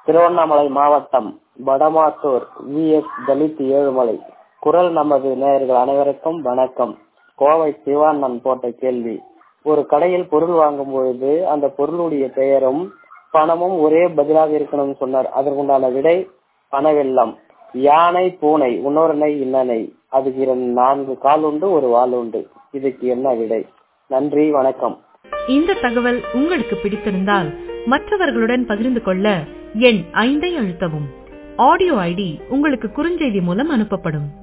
திருவண்ணாமலை மாவட்டம் வடமாத்தூர் VS தலித் ஏழுமலை. குரல் நமது நேயர்கள் அனைவருக்கும் வணக்கம். கோவை சிவானன் போட்ட கேள்வி: ஒரு கடையில் பொருள் வாங்கும் பொழுது அந்த பொருளுடைய பெயரும் பணமும் ஒரே பதிலாக இருக்கணும்னு சொன்னார். அதற்குண்டான விடை பணவெல்லம். யானை பூனை இன்னொரு நெய் இன்னனை, அதுக்கு 4 கால் உண்டு, ஒரு வால் உண்டு. இதுக்கு என்ன விடை? நன்றி, வணக்கம். இந்த தகவல் உங்களுக்கு பிடித்திருந்தால் மற்றவர்களுடன் பகிர்ந்து கொள்ள எண் 5 அழுத்தவும். ஆடியோ ஐடி உங்களுக்கு குறுஞ்செய்தி மூலம் அனுப்பப்படும்.